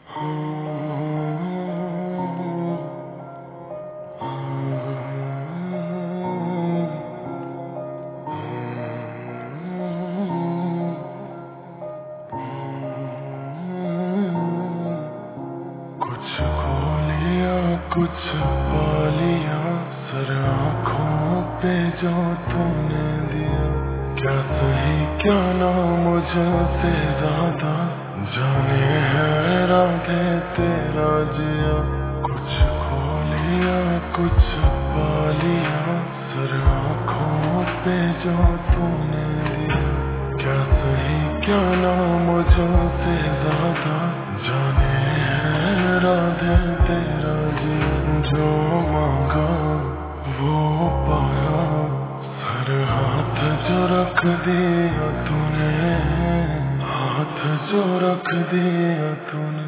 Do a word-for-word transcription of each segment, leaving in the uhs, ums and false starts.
कुछ खो लिया कुछ पा लिया, सर आँखों पे जो तूने दिया। क्या सही क्या ना मुझसे ज्यादा जाने है राधे तेरा जिया। कुछ खो लिया कुछ पा लिया, सर आँखों पे जो तूने दिया। क्या सही क्या ना मुझसे ज्यादा जाने है राधे तेरा जिया। जो मांगा वो पाया, सर हाथ जो रख दिया तूने, हाथ जो रख दिया तूने।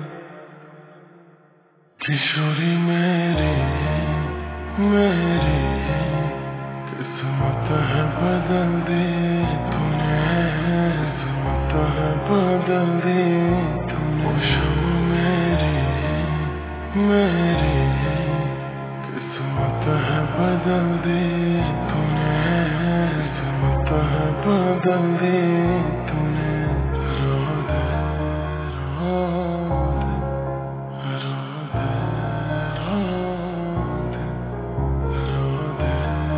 किशोरी मेरी मेरी किस्मत है बदल दी तूने, किस्मत है बदल दी तूने। शम मेरी मेरी किस्मत है बदल दी तूने, किस्मत है बदल दी तूने। राधे राधे राधे राधे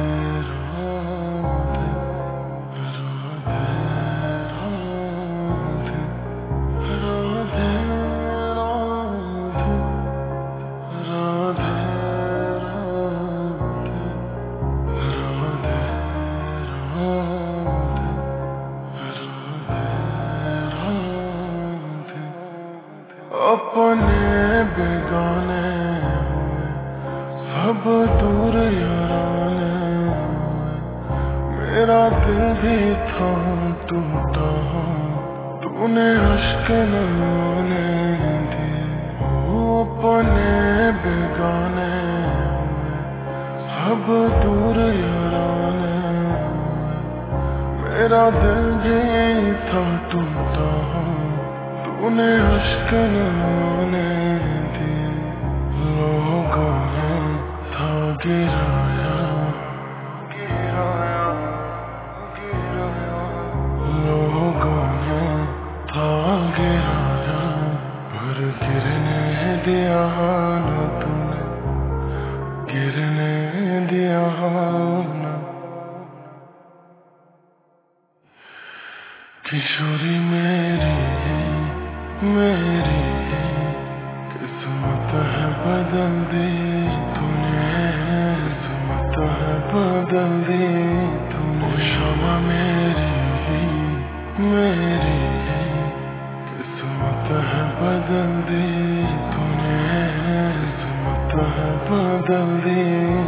अपने बेगाने हुए सब दूर याराने हुए। मेरा दिल भी था टूटा, तूने अश्क नहाने दिए। ओ अपने बेगाने हुए सब दूर याराने हुए। मेरा दिल भी था टूटा, तूने अश्क नहाने दिए। लोगों ने था गिराया गिराया गिराया, लोगों ने था गिराया, पर गिरने दिया ना तूने, गिरने दिया ना। किशोरी मेरी मेरी किस्मत है बदल दी तूने, किस्मत है बदल दी तूने। शमा मेरी मेरी किस्मत है बदल दी तूने, किस्मत है बदल दी।